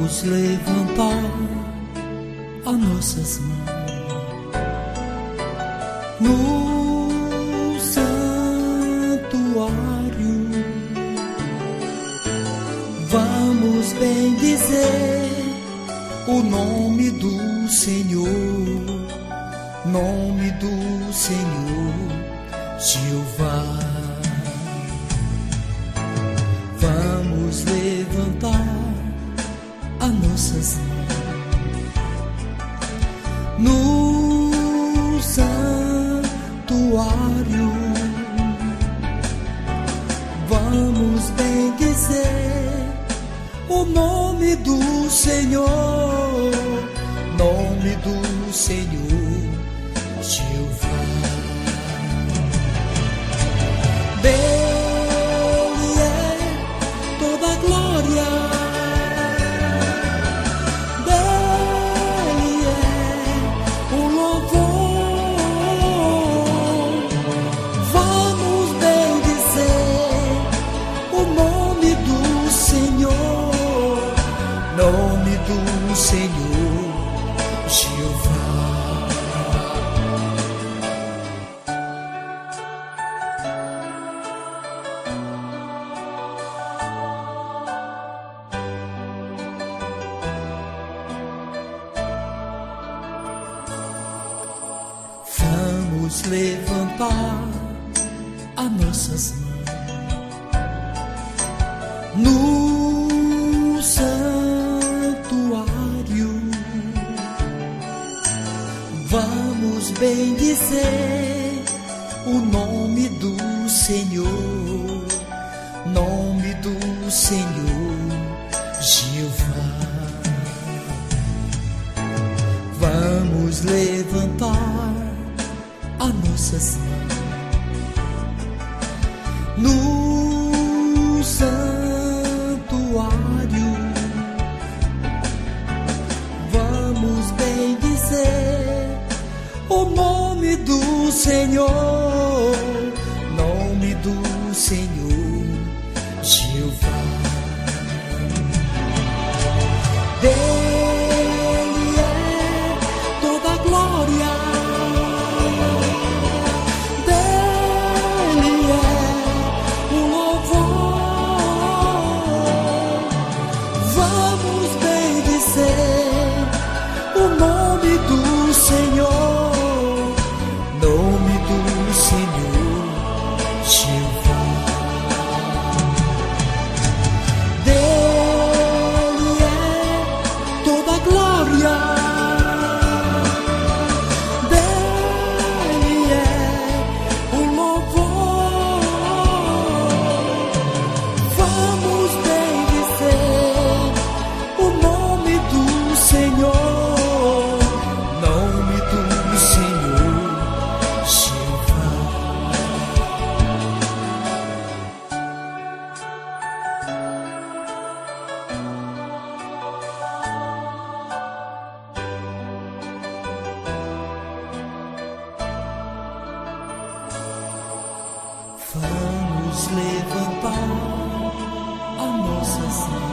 Vamos levantar as nossas mãos no santuário. Vamos bendizer o nome do Senhor, nome do Senhor, Jeová. Vamos levantar as nossas mãos no santuário. Vamos bendizer o nome do Senhor, nome do Senhor, Jeová. Dele é toda a glória, dele é o louvor. Vamos bendizer o nome do Senhor, nome do Senhor, Jeová. Vamos levantar as nossas mãos no santuário. Vamos bendizer o nome do Senhor, nome do Senhor, Jeová. Vamos levantar as nossas mãos no santuário. Vamos bendizer o nome do Senhor, nome do Senhor, Jeová. Dele é toda a glória, Senhor, nome do Senhor, Jeová. Dele é toda a glória, dele é o louvor. Vamos bendizer o nome do Senhor, vamos levantar as nossas mãos